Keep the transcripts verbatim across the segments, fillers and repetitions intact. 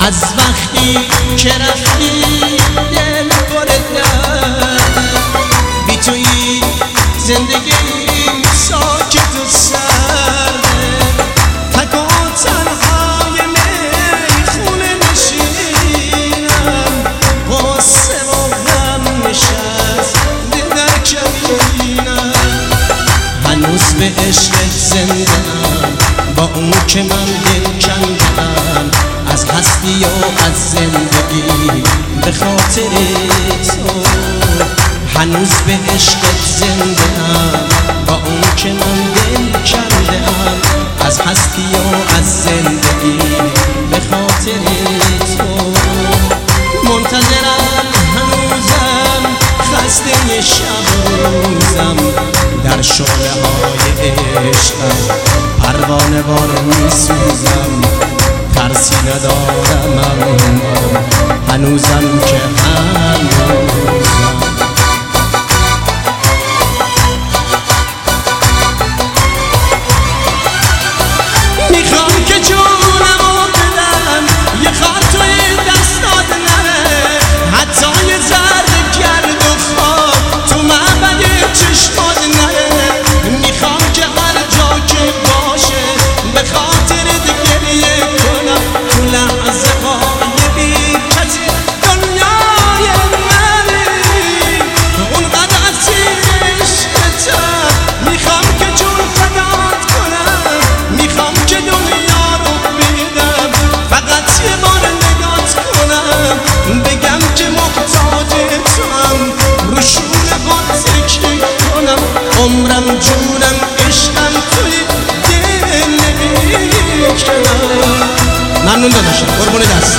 از وقتی که رفتی دل پر درد، بی توی زندگیم ساکت و سرده، تک و تنهای میخونه نشینم، غصه و غم نشسته در کمینم. هنوز به عشقت زنده‌ام، با اون که من دل کندم، از هستی و از زندگی به خاطر تو. هنوز به عشقت زنده‌ام، با اون که من دل کندم، از هستی و از زندگی به خاطر تو. منتظرم هنوزم، خسته شب و روزم، در شعله های عشقم پروانه وار میسوزم. ترسی ندارم اما هنوزم که هنوزم. میخوام که جونمو بدم، یه خار توی دستات نره، حتی یه ذره گرد و خاک تو معبد چشمات نره. میخوام که هر جا که باشه به خاطرت گریه کنم، تو لحظه های بی کسی دنیای منی، اونقدر اسیر عشقتم. میخوام که جون فدات کنم، میخوام که دنیا رو بدم، فقط یه بار نگات کنم، بگم که محتاج توام، رو شونه هات تکیه کنم. عمرم جونم عشقم توی دل نمیکنم. ممنون داداشم، قربون دست.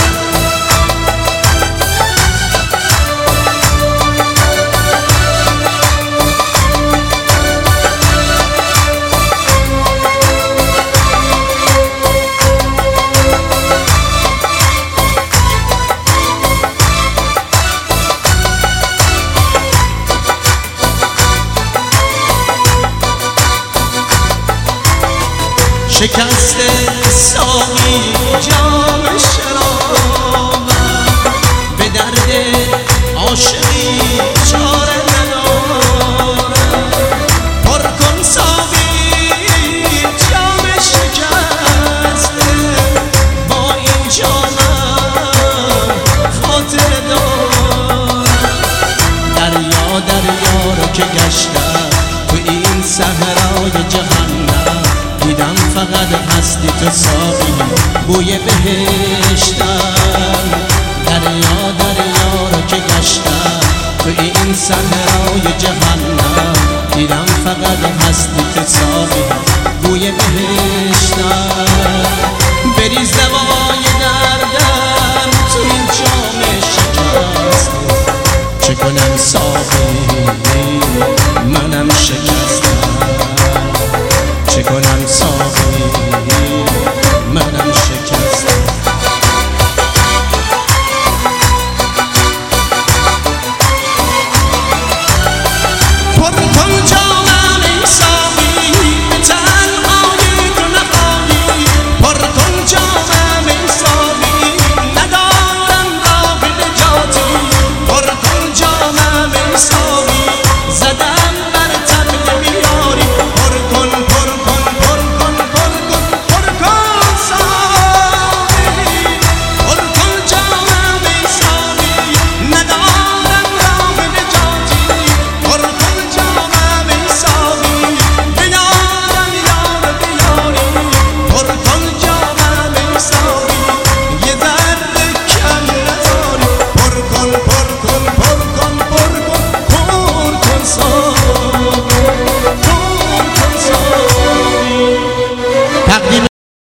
شکست ساقی جام شرابم، به درد عاشقی چاره ندارم. پر کن ساقی جام شکسته، با این جامم خاطر دارم. دریا دریا رو که گشتم، تو این صحرای جهنم، دیدم فقط هستی تو ساقی، بوی بهشتم. دریا دریا رو که گشتم، تو این صحرای جهنم، دیدم فقط هستی تو ساقی،